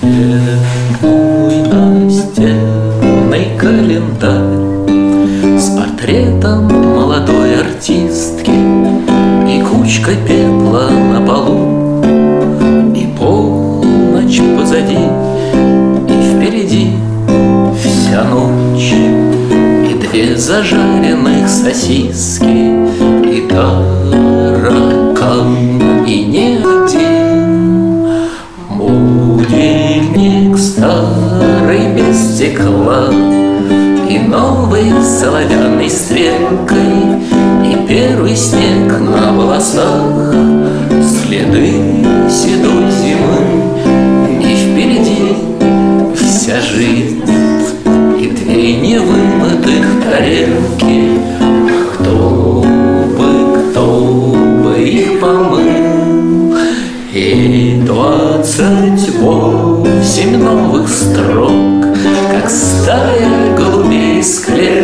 мой настенный календарь с портретом молодой артистки и кучкой пепла на полу, и полночь позади, и впереди вся ночь, и две зажаренных сосиски, и таракан, и не один будильник старый без стекла, и новый соловянной стрелкой, и первый снег на волосах, следы седой зимы, и впереди вся жизнь, и две невымытых тарелки. Кто бы их помыл? И 28 новых строк, как стая голубей из клетки,